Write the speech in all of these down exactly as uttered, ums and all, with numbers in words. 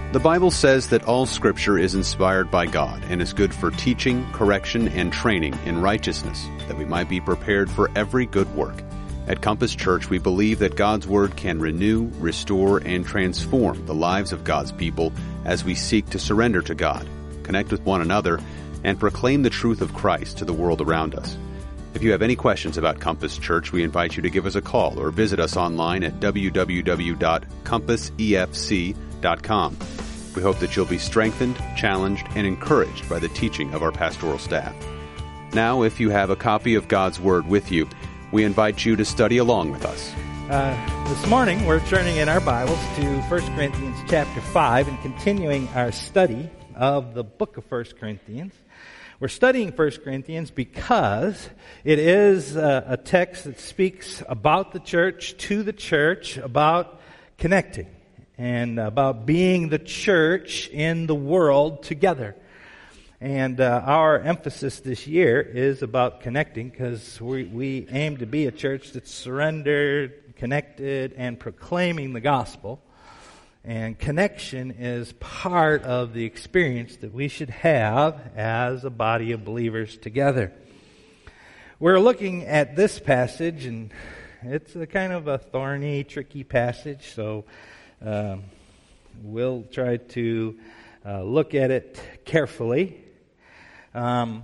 The Bible says that all Scripture is inspired by God and is good for teaching, correction, and training in righteousness, that we might be prepared for every good work. At Compass Church, we believe that God's Word can renew, restore, and transform the lives of God's people as we seek to surrender to God, connect with one another, and proclaim the truth of Christ to the world around us. If you have any questions about Compass Church, we invite you to give us a call or visit us online at w w w dot compass e f c dot com. We hope that you'll be strengthened, challenged, and encouraged by the teaching of our pastoral staff. Now, if you have a copy of God's Word with you, we invite you to study along with us. Uh, this morning, we're turning in our Bibles to First Corinthians chapter five and continuing our study of the book of First Corinthians. We're studying First Corinthians because it is a, a text that speaks about the church, to the church, about connecting, and about being the church in the world together. And uh, our emphasis this year is about connecting because we, we aim to be a church that's surrendered, connected, and proclaiming the gospel. And connection is part of the experience that we should have as a body of believers together. We're looking at this passage, and it's a kind of a thorny, tricky passage, so um, we'll try to uh, look at it carefully. Um,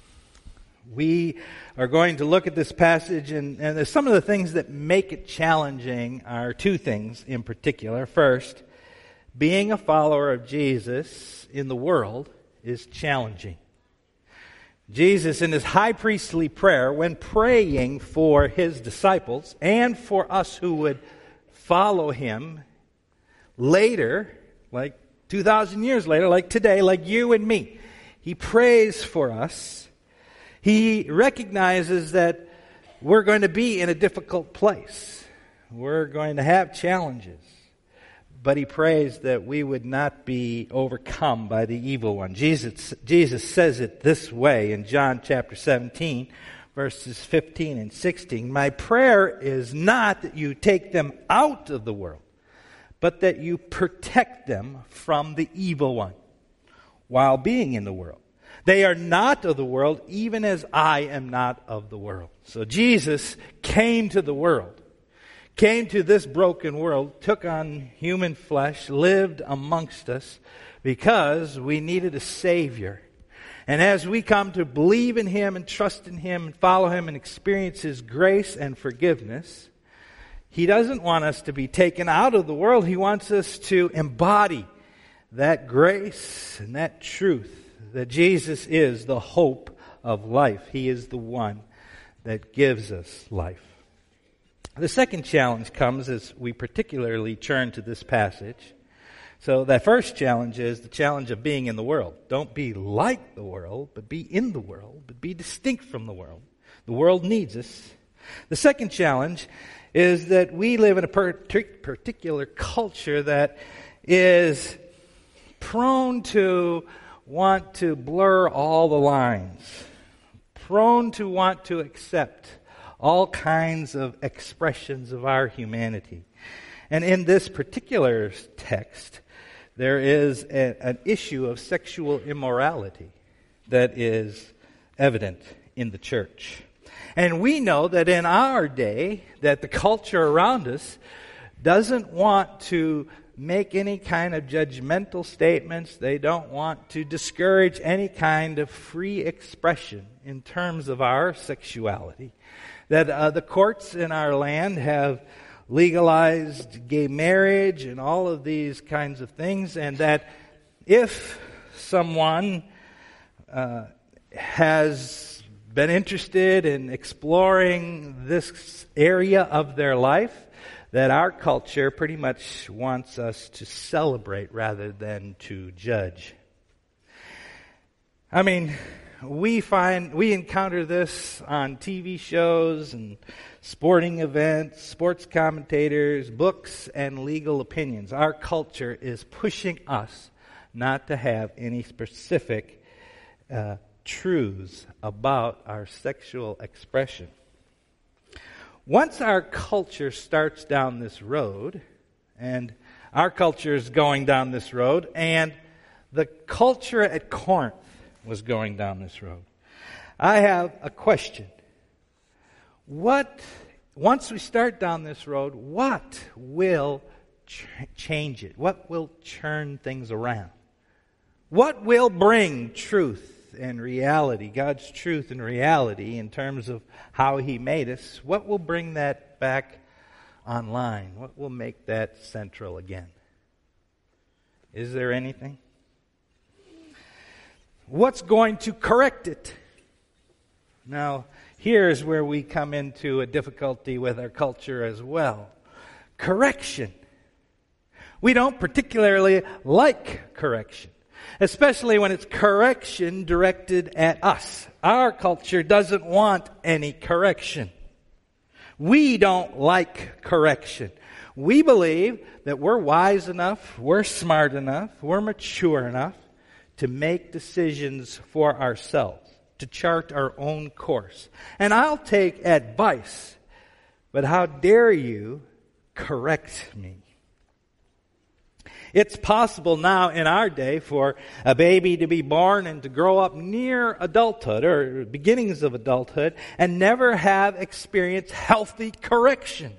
we are going to look at this passage, and, and there's some of the things that make it challenging are two things in particular. First, being a follower of Jesus in the world is challenging. Jesus, in his high priestly prayer, when praying for his disciples and for us who would follow him later, like two thousand years later, like today, like you and me, he prays for us. He recognizes that we're going to be in a difficult place. We're going to have challenges. But he prays that we would not be overcome by the evil one. Jesus, Jesus says it this way in John chapter seventeen, verses fifteen and sixteen. My prayer is not that you take them out of the world, but that you protect them from the evil one while being in the world. They are not of the world, even as I am not of the world. So Jesus came to the world. Came to this broken world, took on human flesh, lived amongst us because we needed a Savior. And as we come to believe in Him and trust in Him and follow Him and experience His grace and forgiveness, He doesn't want us to be taken out of the world. He wants us to embody that grace and that truth that Jesus is the hope of life. He is the one that gives us life. The second challenge comes as we particularly turn to this passage. So that first challenge is the challenge of being in the world. Don't be like the world, but be in the world, but be distinct from the world. The world needs us. The second challenge is that we live in a particular culture that is prone to want to blur all the lines, prone to want to accept all kinds of expressions of our humanity. And in this particular text, there is a, an issue of sexual immorality that is evident in the church. And we know that in our day, that the culture around us doesn't want to make any kind of judgmental statements. They don't want to discourage any kind of free expression in terms of our sexuality. That uh, the courts in our land have legalized gay marriage and all of these kinds of things, and that if someone uh, has been interested in exploring this area of their life, that our culture pretty much wants us to celebrate rather than to judge. I mean, we find, we encounter this on T V shows and sporting events, sports commentators, books, and legal opinions. Our culture is pushing us not to have any specific uh, truths about our sexual expression. Once our culture starts down this road, and Our culture is going down this road, and the culture at Corinth was going down this road. I have a question. What, once we start down this road, what will ch- change it? What will turn things around? What will bring truth and reality, God's truth and reality in terms of how He made us? What will bring that back online? What will make that central again? Is there anything? What's going to correct it? Now, here's where we come into a difficulty with our culture as well. Correction. We don't particularly like correction, especially when it's correction directed at us. Our culture doesn't want any correction. We don't like correction. We believe that we're wise enough, we're smart enough, we're mature enough to make decisions for ourselves, to chart our own course. And I'll take advice, but how dare you correct me? It's possible now in our day for a baby to be born and to grow up near adulthood or beginnings of adulthood and never have experienced healthy correction.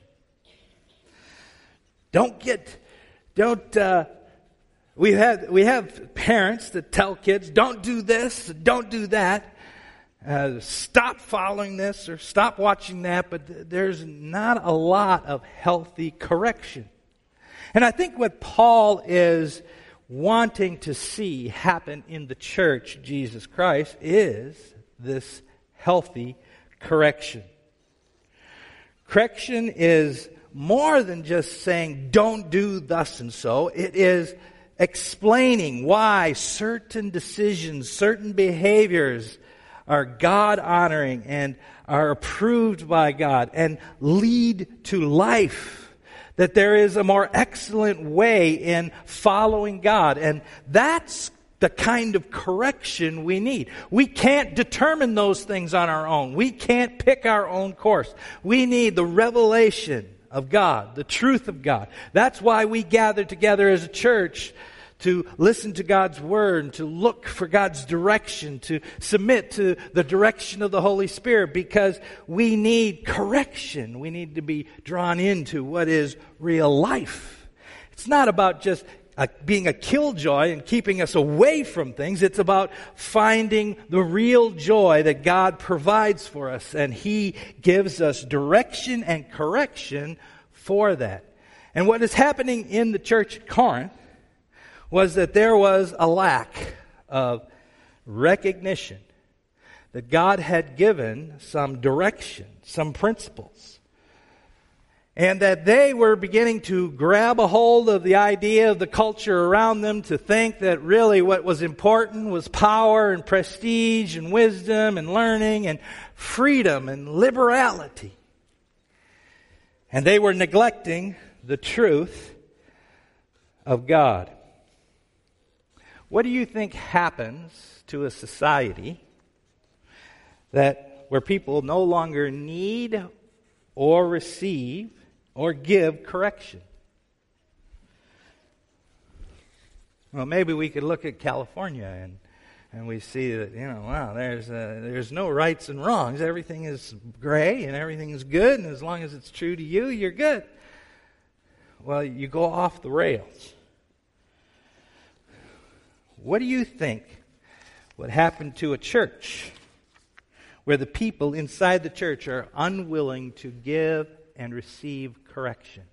Don't get, don't, uh, we have, we have parents that tell kids, don't do this, don't do that, uh, stop following this or stop watching that, but th- there's not a lot of healthy correction. And I think what Paul is wanting to see happen in the church, Jesus Christ, is this healthy correction. Correction is more than just saying, don't do thus and so. It is explaining why certain decisions, certain behaviors are God-honoring and are approved by God and lead to life. That there is a more excellent way in following God. And that's the kind of correction we need. We can't determine those things on our own. We can't pick our own course. We need the revelation of God, the truth of God. That's why we gather together as a church to listen to God's Word, and to look for God's direction, to submit to the direction of the Holy Spirit, because we need correction. We need to be drawn into what is real life. It's not about just a, being a killjoy and keeping us away from things. It's about finding the real joy that God provides for us, and He gives us direction and correction for that. And what is happening in the church at Corinth was that there was a lack of recognition that God had given some direction, some principles, and that they were beginning to grab a hold of the idea of the culture around them to think that really what was important was power and prestige and wisdom and learning and freedom and liberality. And they were neglecting the truth of God. What do you think happens to a society that where people no longer need or receive or give correction? Well, maybe we could look at California and and we see that, you know, wow, there's uh, there's no rights and wrongs. Everything is gray and everything is good, and as long as it's true to you, you're good. Well, you go off the rails. What do you think would happen to a church where the people inside the church are unwilling to give and receive correction?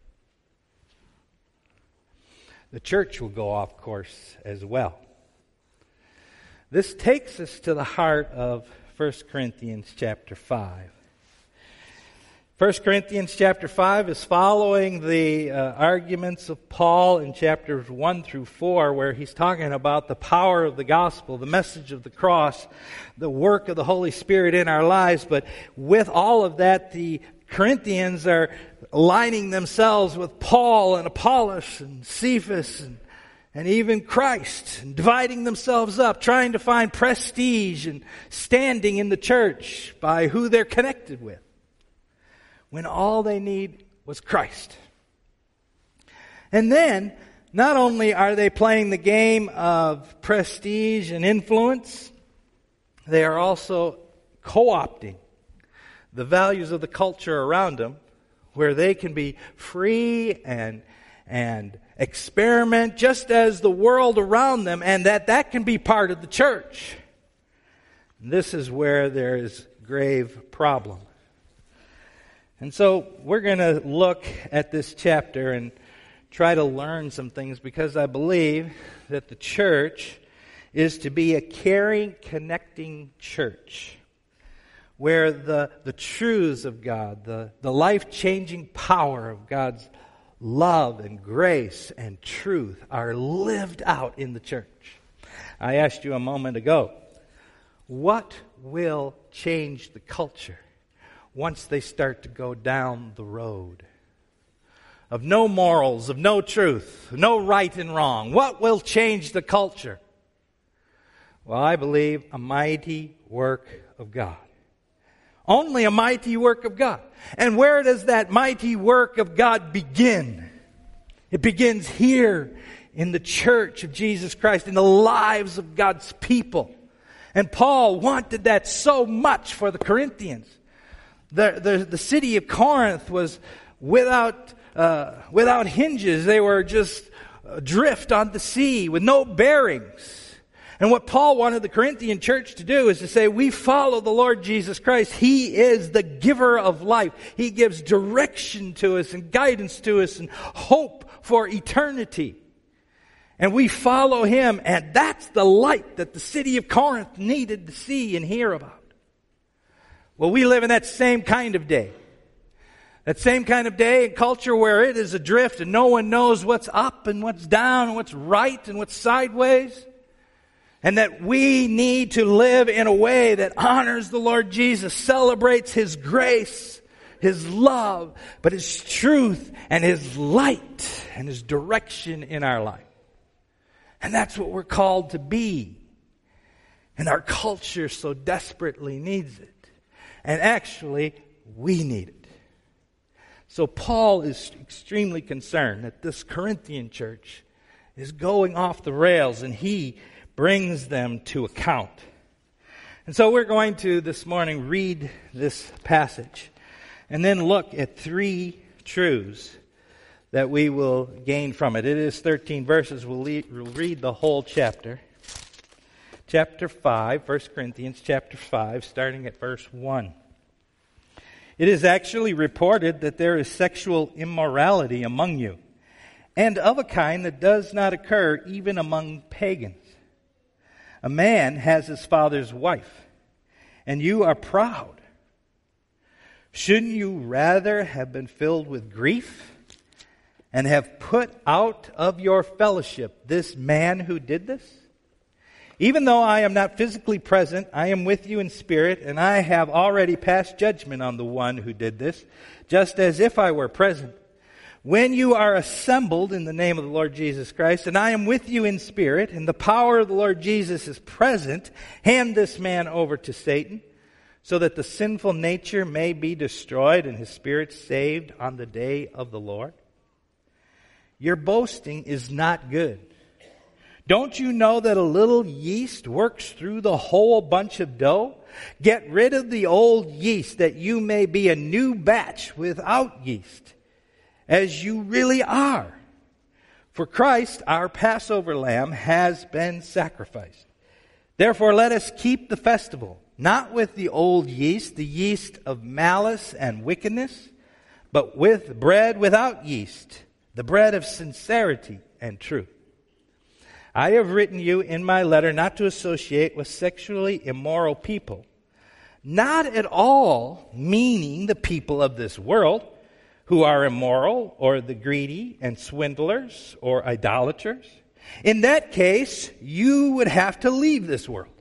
The church will go off course as well. This takes us to the heart of First Corinthians chapter five. First Corinthians chapter five is following the uh, arguments of Paul in chapters one through four, where he's talking about the power of the gospel, the message of the cross, the work of the Holy Spirit in our lives. But with all of that, the Corinthians are aligning themselves with Paul and Apollos and Cephas and, and even Christ, and dividing themselves up, trying to find prestige and standing in the church by who they're connected with, when all they need was Christ. And then Not only are they playing the game of prestige and influence, they are also co-opting the values of the culture around them, where they can be free and and experiment just as the world around them, and that that can be part of the church. This is where there is grave problem. And so we're going to look at this chapter and try to learn some things, because I believe that the church is to be a caring, connecting church, where the, the truths of God, the, the life-changing power of God's love and grace and truth are lived out in the church. I asked you a moment ago, what will change the culture once they start to go down the road of no morals, of no truth, no right and wrong? What will change the culture? Well, I believe a mighty work of God. Only a mighty work of God. And where does that mighty work of God begin? It begins here in the church of Jesus Christ, in the lives of God's people. And Paul wanted that so much for the Corinthians. The, the, the city of Corinth was without, uh, without hinges. They were just adrift on the sea with no bearings. And what Paul wanted the Corinthian church to do is to say, we follow the Lord Jesus Christ. He is the giver of life. He gives direction to us and guidance to us and hope for eternity. And we follow Him, and that's the light that the city of Corinth needed to see and hear about. Well, we live in that same kind of day. That same kind of day and culture where it is adrift and no one knows what's up and what's down and what's right and what's sideways. And that we need to live in a way that honors the Lord Jesus, celebrates His grace, His love, but His truth and His light and His direction in our life. And that's what we're called to be. And our culture so desperately needs it. And actually, we need it. So Paul is extremely concerned that this Corinthian church is going off the rails, and he brings them to account. And so we're going to this morning read this passage and then look at three truths that we will gain from it. It is thirteen verses. We'll, lead, we'll read the whole chapter. Chapter five, First Corinthians chapter five, starting at verse one. It is actually reported that there is sexual immorality among you, and of a kind that does not occur even among pagans. A man has his father's wife, and you are proud. Shouldn't you rather have been filled with grief and have put out of your fellowship this man who did this? Even though I am not physically present, I am with you in spirit, and I have already passed judgment on the one who did this, just as if I were present. When you are assembled in the name of the Lord Jesus Christ, and I am with you in spirit, and the power of the Lord Jesus is present, hand this man over to Satan, so that the sinful nature may be destroyed and his spirit saved on the day of the Lord. Your boasting is not good. Don't you know that a little yeast works through the whole bunch of dough? Get rid of the old yeast, that you may be a new batch without yeast, as you really are. For Christ, our Passover lamb, has been sacrificed. Therefore, let us keep the festival, not with the old yeast, the yeast of malice and wickedness, but with bread without yeast, the bread of sincerity and truth. I have written you in my letter not to associate with sexually immoral people, not at all meaning the people of this world, who are immoral, or the greedy and swindlers, or idolaters. In that case, you would have to leave this world.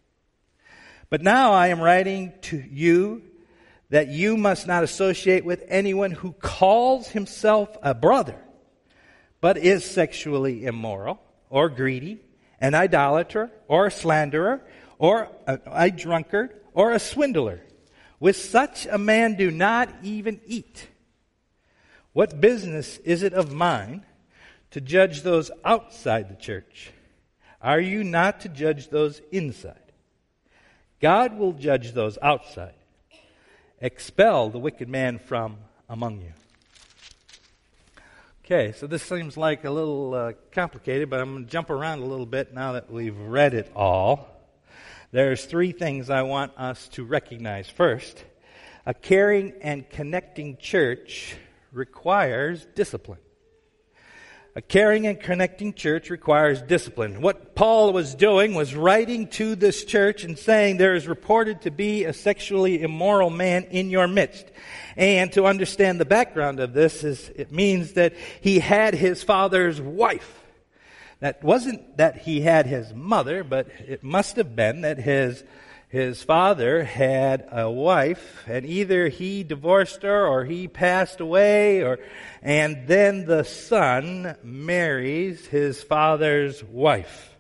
But now I am writing to you that you must not associate with anyone who calls himself a brother, but is sexually immoral, or greedy, an idolater, or a slanderer, or a, a drunkard, or a swindler. With such a man do not even eat. What business is it of mine to judge those outside the church? Are you not to judge those inside? God will judge those outside. Expel the wicked man from among you. Okay, so this seems like a little uh, complicated, but I'm going to jump around a little bit now that we've read it all. There's three things I want us to recognize. First, a caring and connecting church requires discipline. A caring and connecting church requires discipline. What Paul was doing was writing to this church and saying there is reported to be a sexually immoral man in your midst. And to understand the background of this is it means that he had his father's wife. That wasn't that he had his mother, but it must have been that his His father had a wife, and either he divorced her or he passed away, or and then the son marries his father's wife.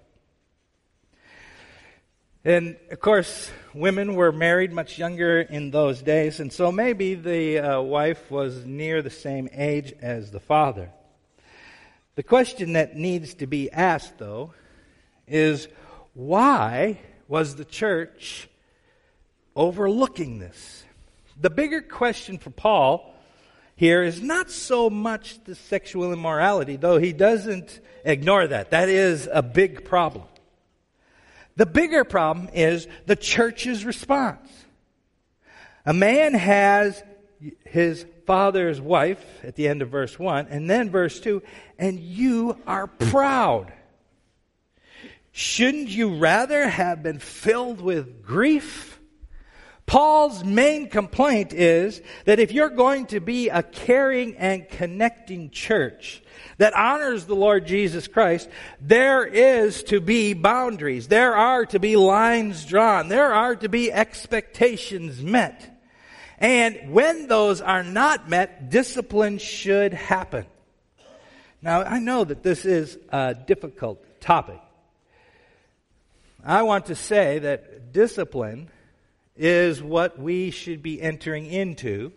And of course, women were married much younger in those days, and so maybe the uh, wife was near the same age as the father. The question that needs to be asked, though, is why was the church overlooking this? The bigger question for Paul here is not so much the sexual immorality, though he doesn't ignore that. That is a big problem. The bigger problem is the church's response. A man has his father's wife at the end of verse one, and then verse two, and you are proud. Shouldn't you rather have been filled with grief? Paul's main complaint is that if you're going to be a caring and connecting church that honors the Lord Jesus Christ, there is to be boundaries. There are to be lines drawn. There are to be expectations met. And when those are not met, discipline should happen. Now, I know that this is a difficult topic. I want to say that discipline is what we should be entering into,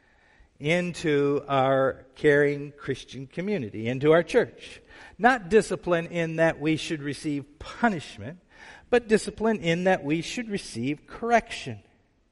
into our caring Christian community, into our church. Not discipline in that we should receive punishment, but discipline in that we should receive correction.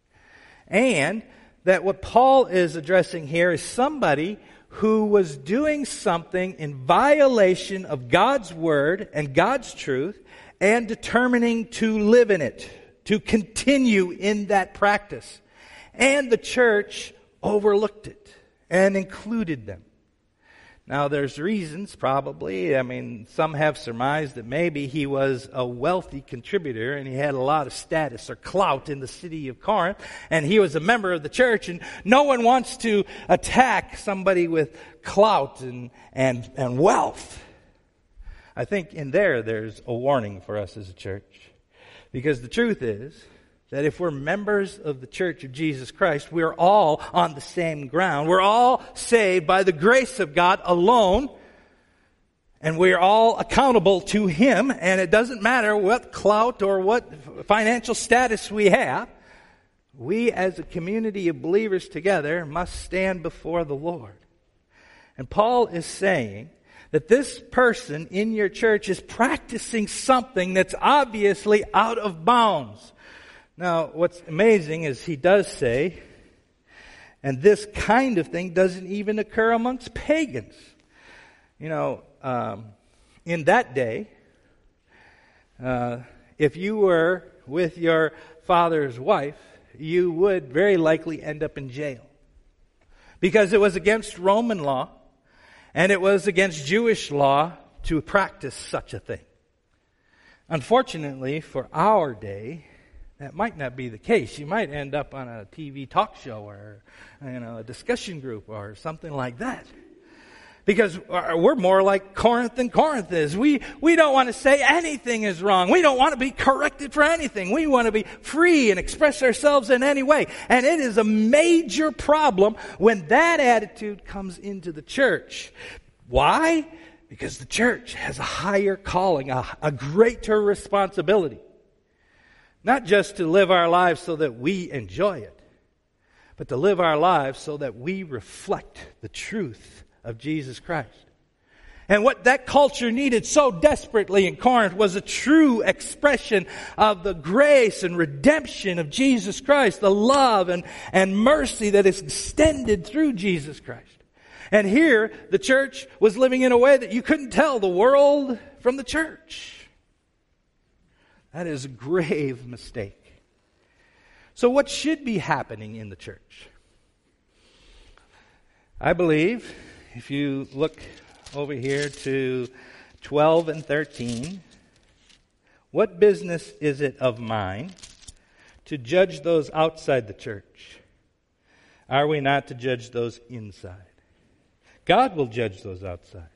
And that what Paul is addressing here is somebody who was doing something in violation of God's word and God's truth, and determining to live in it, to continue in that practice. And the church overlooked it and included them. Now, there's reasons, probably. I mean, some have surmised that maybe he was a wealthy contributor and he had a lot of status or clout in the city of Corinth, and he was a member of the church, and no one wants to attack somebody with clout and, and, and wealth. I think in there, there's a warning for us as a church. Because the truth is that if we're members of the Church of Jesus Christ, we're all on the same ground. We're all saved by the grace of God alone. And we're all accountable to Him. And it doesn't matter what clout or what financial status we have. We as a community of believers together must stand before the Lord. And Paul is saying that this person in your church is practicing something that's obviously out of bounds. Now, what's amazing is he does say, and this kind of thing doesn't even occur amongst pagans. You know, um, in that day, uh, if you were with your father's wife, you would very likely end up in jail. Because it was against Roman law, and it was against Jewish law to practice such a thing. Unfortunately, for our day, that might not be the case. You might end up on a T V talk show or, you know, a discussion group or something like that. Because we're more like Corinth than Corinth is. We, we don't want to say anything is wrong. We don't want to be corrected for anything. We want to be free and express ourselves in any way. And it is a major problem when that attitude comes into the church. Why? Because the church has a higher calling, a, a greater responsibility. Not just to live our lives so that we enjoy it, but to live our lives so that we reflect the truth of Jesus Christ. And what that culture needed so desperately in Corinth was a true expression of the grace and redemption of Jesus Christ, the love and, and mercy that is extended through Jesus Christ. And here, the church was living in a way that you couldn't tell the world from the church. That is a grave mistake. So what should be happening in the church? I believe, if you look over here to twelve and thirteen, what business is it of mine to judge those outside the church? Are we not to judge those inside? God will judge those outside.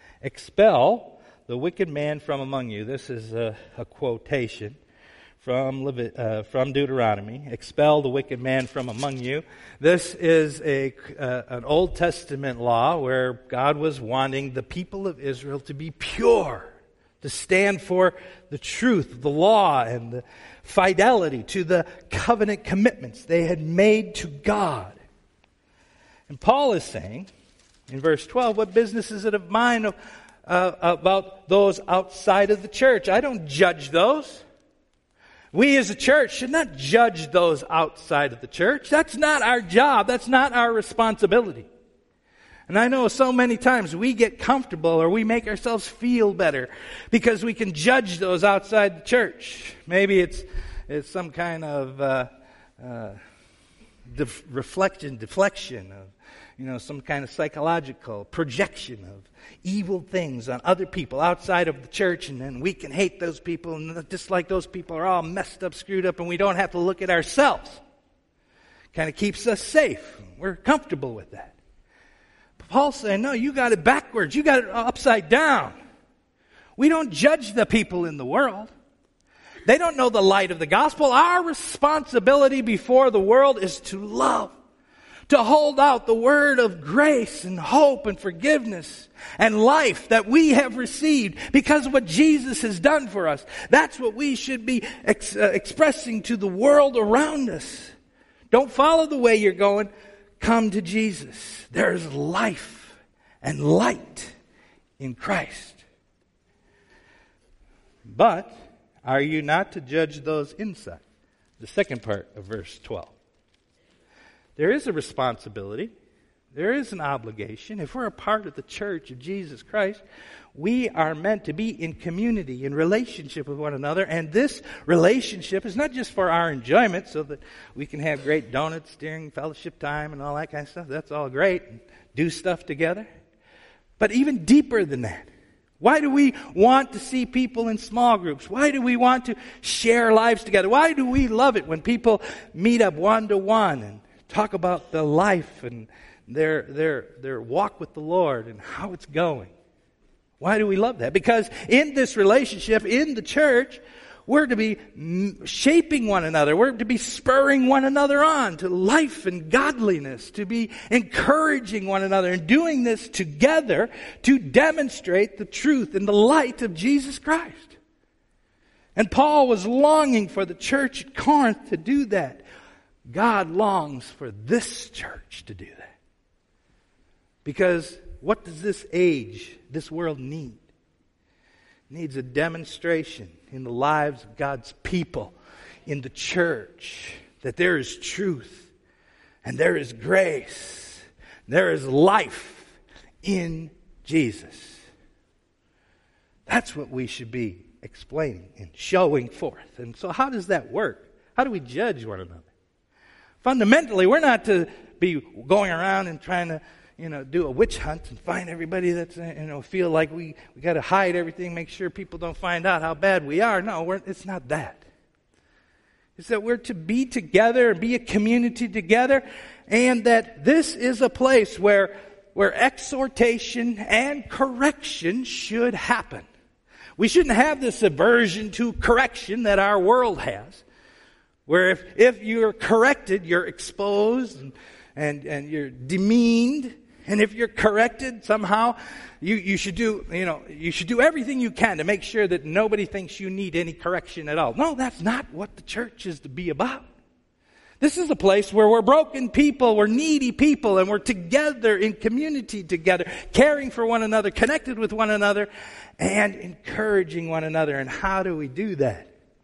Expel the wicked man from among you. This is a, a quotation from Levit, uh, from Deuteronomy. Expel the wicked man from among you. This is a uh, an Old Testament law where God was wanting the people of Israel to be pure, to stand for the truth, the law, and the fidelity to the covenant commitments they had made to God. And Paul is saying, in verse twelve, what business is it of mine of, uh, about those outside of the church? I don't judge those. We as a church should not judge those outside of the church. That's not our job. That's not our responsibility. And I know so many times we get comfortable or we make ourselves feel better because we can judge those outside the church. Maybe it's it's some kind of uh, uh, def- reflection, deflection of, you know, some kind of psychological projection of evil things on other people outside of the church, and then we can hate those people, and just like those people are all messed up, screwed up, and we don't have to look at ourselves. Kind of keeps us safe. We're comfortable with that. But Paul's saying, no, you got it backwards. You got it upside down. We don't judge the people in the world. They don't know the light of the gospel. Our responsibility before the world is to love, to hold out the word of grace and hope and forgiveness and life that we have received because of what Jesus has done for us. That's what we should be ex- uh, expressing to the world around us. Don't follow the way you're going. Come to Jesus. There's life and light in Christ. But are you not to judge those inside? The second part of verse twelve. There is a responsibility. There is an obligation. If we're a part of the church of Jesus Christ, we are meant to be in community, in relationship with one another. And this relationship is not just for our enjoyment so that we can have great donuts during fellowship time and all that kind of stuff. That's all great. And do stuff together. But even deeper than that. Why do we want to see people in small groups? Why do we want to share lives together? Why do we love it when people meet up one-to-one and talk about the life and their their their walk with the Lord and how it's going? Why do we love that? Because in this relationship, in the church, we're to be shaping one another. We're to be spurring one another on to life and godliness, to be encouraging one another and doing this together to demonstrate the truth and the light of Jesus Christ. And Paul was longing for the church at Corinth to do that. God longs for this church to do that. Because what does this age, this world need? It needs a demonstration in the lives of God's people, in the church, that there is truth and there is grace, there is life in Jesus. That's what we should be explaining and showing forth. And so how does that work? How do we judge one another? Fundamentally, we're not to be going around and trying to, you know, do a witch hunt and find everybody that's, you know, feel like we, we got to hide everything, make sure people don't find out how bad we are. No, we're, it's not that. It's that we're to be together and be a community together, and that this is a place where, where exhortation and correction should happen. We shouldn't have this aversion to correction that our world has. Where if, if you're corrected, you're exposed and, and, and you're demeaned. And if you're corrected somehow, you, you should do, you know, you should do everything you can to make sure that nobody thinks you need any correction at all. No, that's not what the church is to be about. This is a place where we're broken people, we're needy people, and we're together in community together, caring for one another, connected with one another, and encouraging one another. And how do we do that?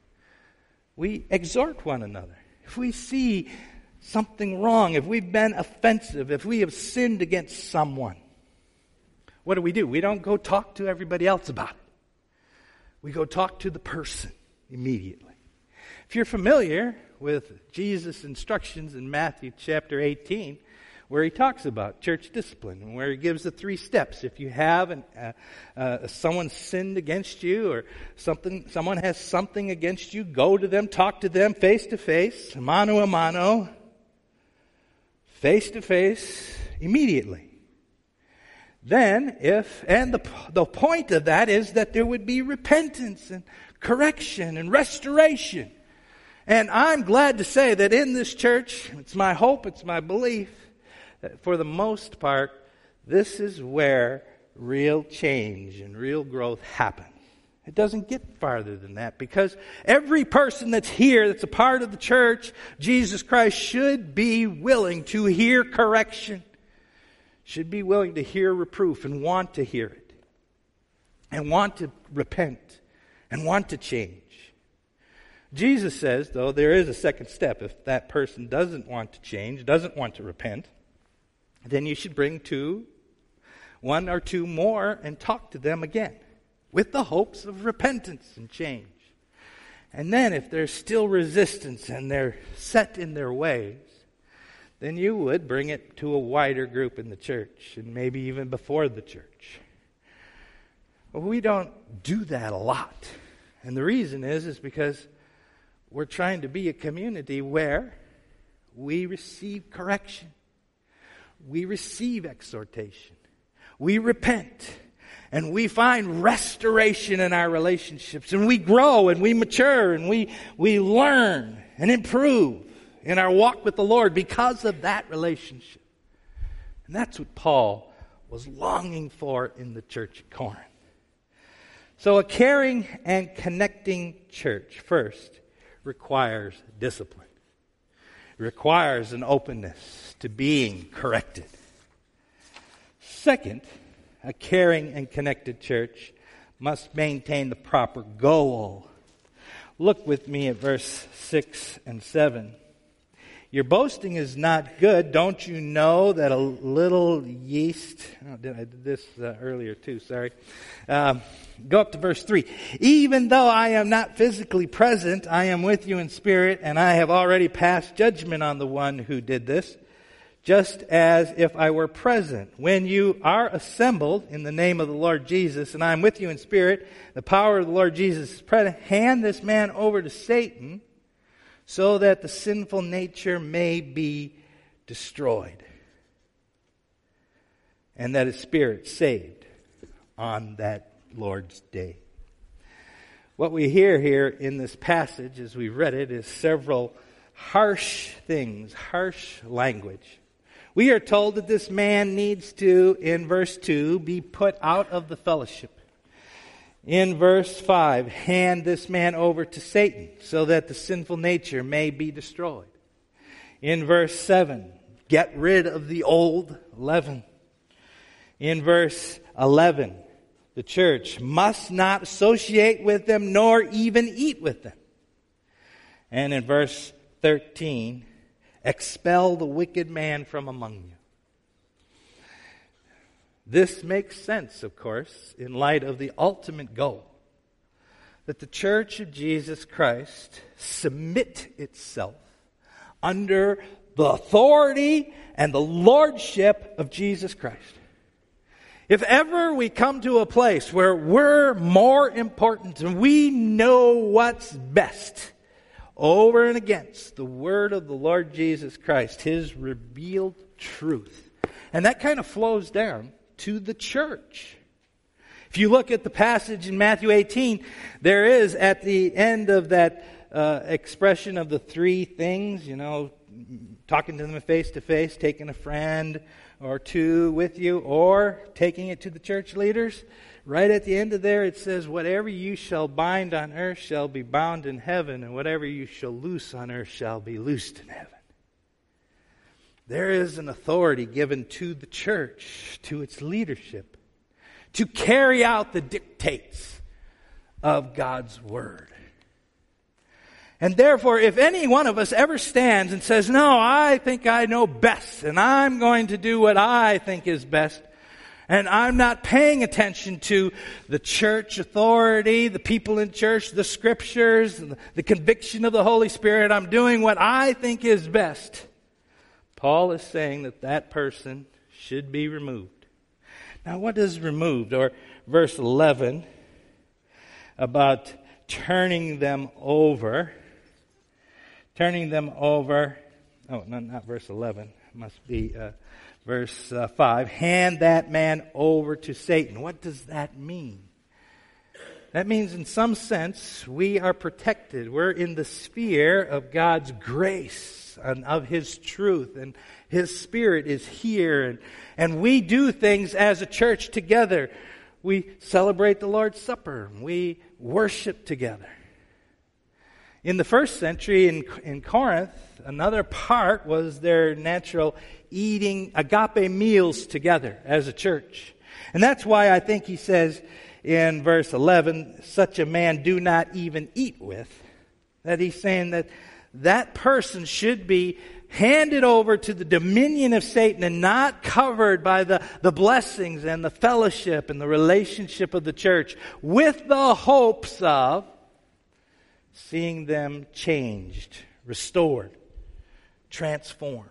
We exhort one another. If we see something wrong, if we've been offensive, if we have sinned against someone, what do we do? We don't go talk to everybody else about it. We go talk to the person immediately. If you're familiar with Jesus' instructions in Matthew chapter eighteen, where he talks about church discipline, and where he gives the three steps. If you have an, uh, uh, someone sinned against you, or something, someone has something against you, go to them, talk to them face to face, mano a mano, face to face, immediately. Then, if, and the, the point of that is that there would be repentance and correction and restoration. And I'm glad to say that in this church, it's my hope, it's my belief, that for the most part, this is where real change and real growth happens. It doesn't get farther than that, because every person that's here, that's a part of the church, Jesus Christ, should be willing to hear correction, should be willing to hear reproof and want to hear it, and want to repent, and want to change. Jesus says, though, there is a second step. If that person doesn't want to change, doesn't want to repent, then you should bring two, one or two more, and talk to them again, with the hopes of repentance and change. And then if there's still resistance and they're set in their ways, then you would bring it to a wider group in the church, and maybe even before the church. But we don't do that a lot. And the reason is, is because we're trying to be a community where we receive correction. We receive exhortation. We repent. And we find restoration in our relationships. And we grow and we mature and we, we learn and improve in our walk with the Lord because of that relationship. And that's what Paul was longing for in the church at Corinth. So a caring and connecting church, first, requires discipline. It requires an openness to being corrected. Second, a caring and connected church must maintain the proper goal. Look with me at verse six and seven. Your boasting is not good. Don't you know that a little yeast... Oh, did I did this uh, earlier too, sorry. Um, go up to verse three. Even though I am not physically present, I am with you in spirit, and I have already passed judgment on the one who did this, just as if I were present. When you are assembled in the name of the Lord Jesus, and I am with you in spirit, the power of the Lord Jesus is present, hand this man over to Satan, so that the sinful nature may be destroyed, and that his spirit saved on that Lord's day. What we hear here in this passage, as we read it, is several harsh things, harsh language. We are told that this man needs to, in verse two, be put out of the fellowship. In verse five, hand this man over to Satan so that the sinful nature may be destroyed. In verse seven, get rid of the old leaven. In verse eleven, the church must not associate with them nor even eat with them. And in verse thirteen, expel the wicked man from among you. This makes sense, of course, in light of the ultimate goal, that the Church of Jesus Christ submit itself under the authority and the lordship of Jesus Christ. If ever we come to a place where we're more important and we know what's best over and against the word of the Lord Jesus Christ, His revealed truth, and that kind of flows down to the church. If you look at the passage in Matthew eighteen, there is at the end of that uh, expression of the three things, you know, talking to them face to face, taking a friend or two with you, or taking it to the church leaders. Right at the end of there it says, whatever you shall bind on earth shall be bound in heaven, and whatever you shall loose on earth shall be loosed in heaven. there is an authority given to the church, to its leadership, to carry out the dictates of God's Word. And therefore, if any one of us ever stands and says, no, I think I know best, and I'm going to do what I think is best, and I'm not paying attention to the church authority, the people in church, the scriptures, the conviction of the Holy Spirit, I'm doing what I think is best, Paul is saying that that person should be removed. Now, what is removed? Or verse eleven, about turning them over. Turning them over. Oh, no, not verse eleven. It must be uh, verse uh, five. Hand that man over to Satan. What does that mean? That means in some sense we are protected. We're in the sphere of God's grace and of His truth, and His Spirit is here, and, and we do things as a church together. We celebrate the Lord's Supper. We worship together. In the first century in, in Corinth, another part was their natural eating agape meals together as a church. And that's why I think he says in verse eleven, such a man do not even eat with. That he's saying that that person should be handed over to the dominion of Satan and not covered by the, the blessings and the fellowship and the relationship of the church, with the hopes of seeing them changed, restored, transformed.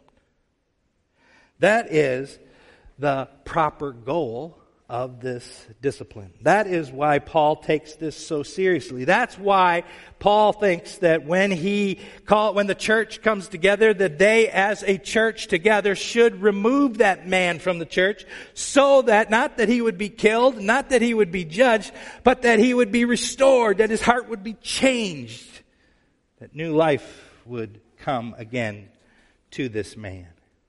That is the proper goal of this discipline. That is why Paul takes this so seriously. That's why Paul thinks that when he call when the church comes together, that they as a church together should remove that man from the church, so that not that he would be killed, not that he would be judged, but that he would be restored, that his heart would be changed, that new life would come again to this man.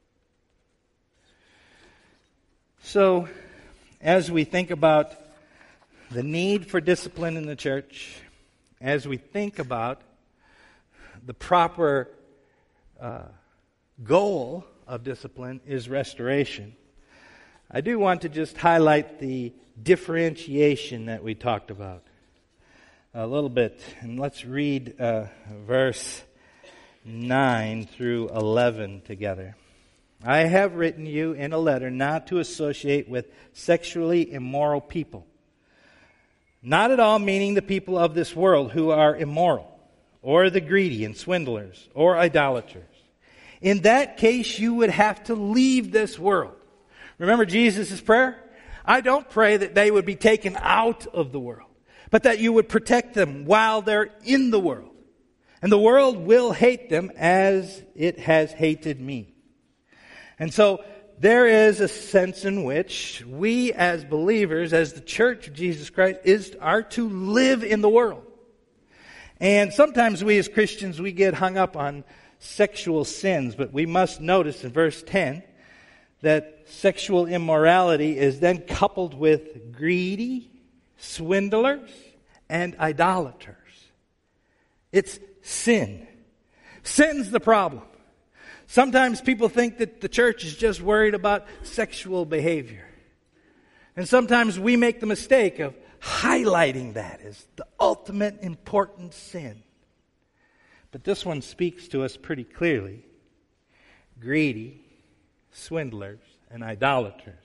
So, as we think about the need for discipline in the church, as we think about the proper uh, goal of discipline is restoration, I do want to just highlight the differentiation that we talked about a little bit. And let's read uh, verse nine through eleven together. I have written you in a letter not to associate with sexually immoral people. Not at all meaning the people of this world who are immoral, or the greedy and swindlers, or idolaters. In that case, you would have to leave this world. Remember Jesus' prayer? I don't pray that they would be taken out of the world, but that you would protect them while they're in the world. And the world will hate them as it has hated me. And so there is a sense in which we as believers, as the church of Jesus Christ, is are to live in the world. And sometimes we as Christians, we get hung up on sexual sins, but we must notice in verse ten that sexual immorality is then coupled with greedy, swindlers, and idolaters. It's sin. Sin's the problem. Sometimes people think that the church is just worried about sexual behavior. And sometimes we make the mistake of highlighting that as the ultimate important sin. But this one speaks to us pretty clearly. Greedy, swindlers, and idolaters.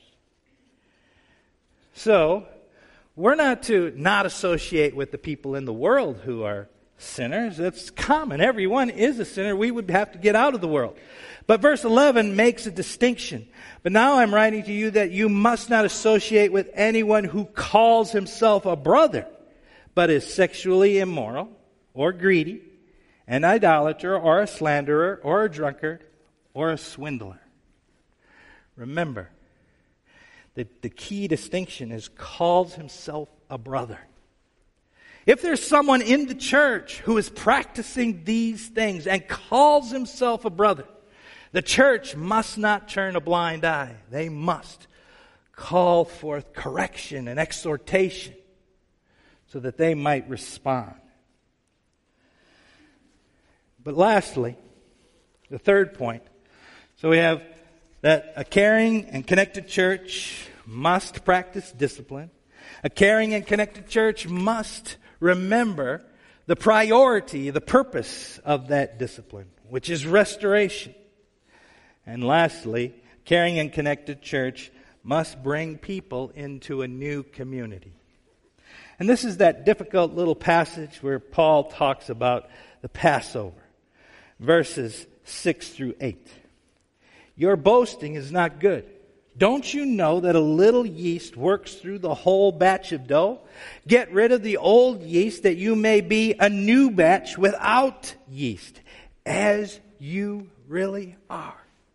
So, we're not to not associate with the people in the world who are sinners. That's common. Everyone is a sinner. We would have to get out of the world. But verse eleven makes a distinction. But now I'm writing to you that you must not associate with anyone who calls himself a brother, but is sexually immoral, or greedy, an idolater, or a slanderer, or a drunkard, or a swindler. Remember that the key distinction is calls himself a brother. If there's someone in the church who is practicing these things and calls himself a brother, the church must not turn a blind eye. They must call forth correction and exhortation so that they might respond. But lastly, the third point, So we have that a caring and connected church must practice discipline. A caring and connected church must remember the priority, the purpose of that discipline, which is restoration. And lastly, caring and connected church must bring people into a new community. And this is that difficult little passage where Paul talks about the Passover, verses six through eight. Your boasting is not good. Don't you know that a little yeast works through the whole batch of dough? Get rid of the old yeast that you may be a new batch without yeast, as you really are.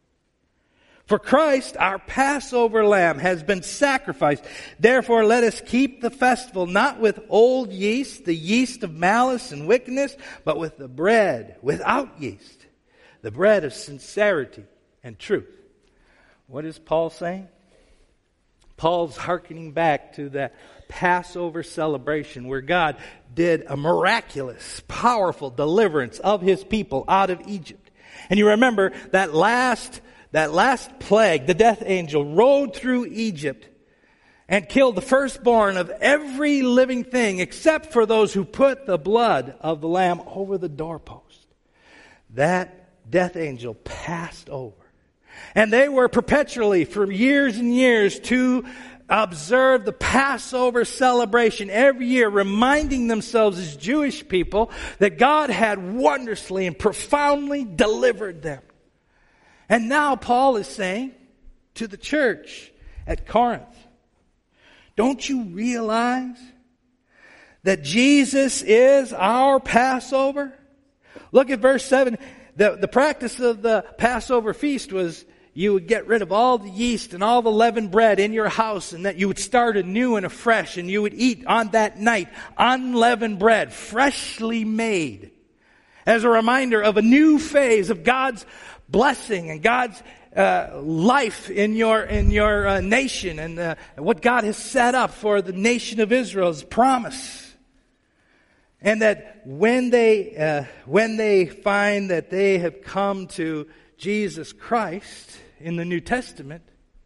For Christ, our Passover lamb, has been sacrificed. Therefore, let us keep the festival not with old yeast, the yeast of malice and wickedness, but with the bread without yeast, the bread of sincerity and truth. What is Paul saying? Paul's hearkening back to that Passover celebration where God did a miraculous, powerful deliverance of His people out of Egypt. And you remember that last That last plague, the death angel, rode through Egypt and killed the firstborn of every living thing except for those who put the blood of the lamb over the doorpost. That death angel passed over. And they were perpetually, for years and years, to observe the Passover celebration every year, reminding themselves as Jewish people that God had wondrously and profoundly delivered them. And now Paul is saying to the church at Corinth, don't you realize that Jesus is our Passover? Look at verse seven. The, the practice of the Passover feast was you would get rid of all the yeast and all the leavened bread in your house, and that you would start anew and afresh, and you would eat on that night unleavened bread, freshly made, as a reminder of a new phase of God's blessing and God's uh, life in your in your uh, nation, and uh, what God has set up for the nation of Israel's promise. And that when they uh, when they find that they have come to Jesus Christ in the New Testament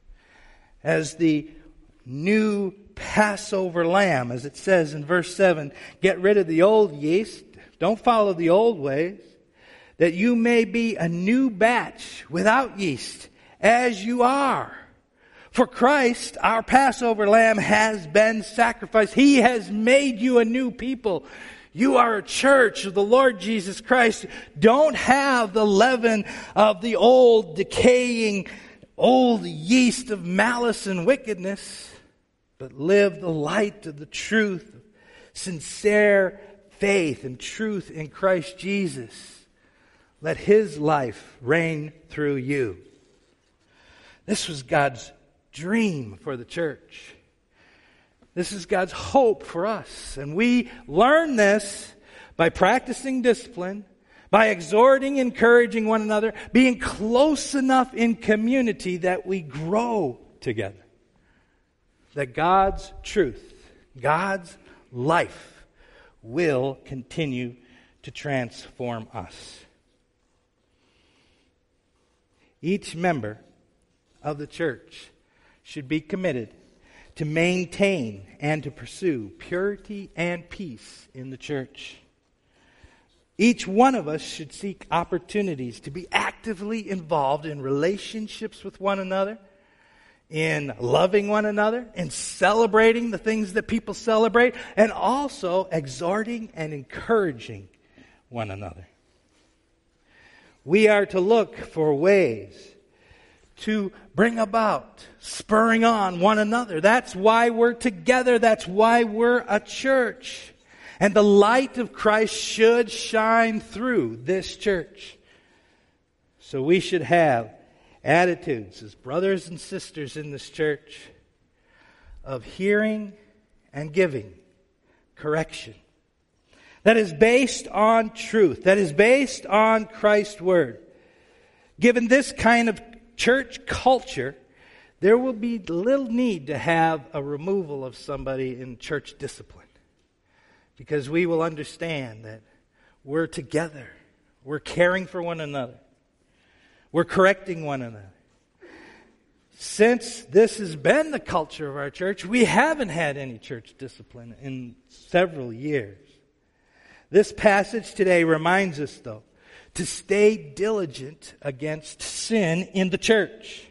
as the new Passover lamb, as it says in verse seven, get rid of the old yeast, don't follow the old ways, that you may be a new batch without yeast, as you are. For Christ, our Passover lamb, has been sacrificed. He has made you a new people. You are a church of the Lord Jesus Christ. Don't have the leaven of the old, decaying, old yeast of malice and wickedness, but live the light of the truth, sincere faith and truth in Christ Jesus. Let His life reign through you. This was God's dream for the church. This is God's hope for us. And we learn this by practicing discipline, by exhorting, encouraging one another, being close enough in community that we grow together. That God's truth, God's life will continue to transform us. Each member of the church should be committed to maintain and to pursue purity and peace in the church. Each one of us should seek opportunities to be actively involved in relationships with one another, in loving one another, in celebrating the things that people celebrate, and also exhorting and encouraging one another. We are to look for ways to bring about spurring on one another. That's why we're together. That's why we're a church. And the light of Christ should shine through this church. So we should have attitudes as brothers and sisters in this church of hearing and giving correction. That is based on truth. That is based on Christ's Word. Given this kind of church culture, there will be little need to have a removal of somebody in church discipline. Because we will understand that we're together. We're caring for one another. We're correcting one another. Since this has been the culture of our church, we haven't had any church discipline in several years. This passage today reminds us, though, to stay diligent against sin in the church.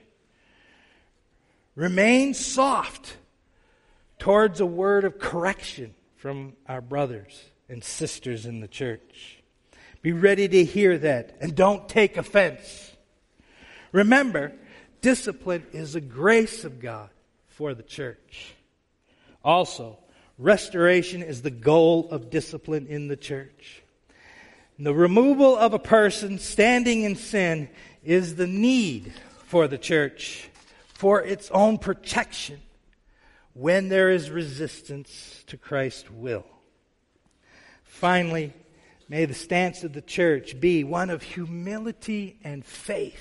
Remain soft towards a word of correction from our brothers and sisters in the church. Be ready to hear that and don't take offense. Remember, discipline is a grace of God for the church. Also, restoration is the goal of discipline in the church. The removal of a person standing in sin is the need for the church for its own protection when there is resistance to Christ's will. Finally, may the stance of the church be one of humility and faith,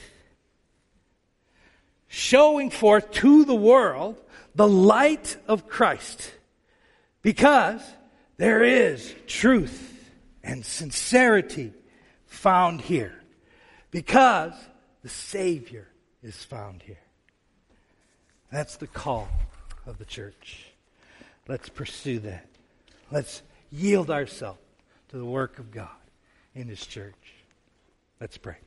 showing forth to the world the light of Christ, because there is truth and sincerity found here, because the Savior is found here. That's the call of the church. Let's pursue that. Let's yield ourselves to the work of God in His church. Let's pray.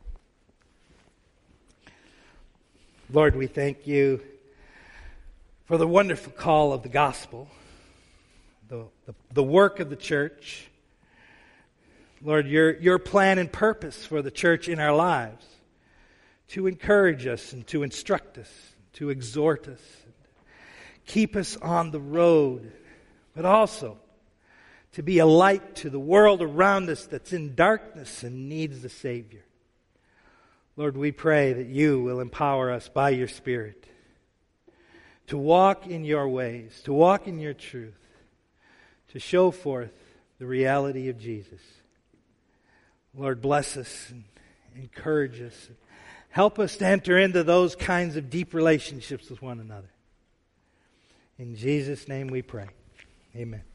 Lord, we thank You for the wonderful call of the gospel, the, the, the work of the church. Lord, your, your plan and purpose for the church in our lives, to encourage us and to instruct us, to exhort us, and keep us on the road, but also to be a light to the world around us that's in darkness and needs the Savior. Lord, we pray that You will empower us by Your Spirit to walk in Your ways, to walk in Your truth, to show forth the reality of Jesus. Lord, bless us and encourage us. Help us to enter into those kinds of deep relationships with one another. In Jesus' name we pray. Amen.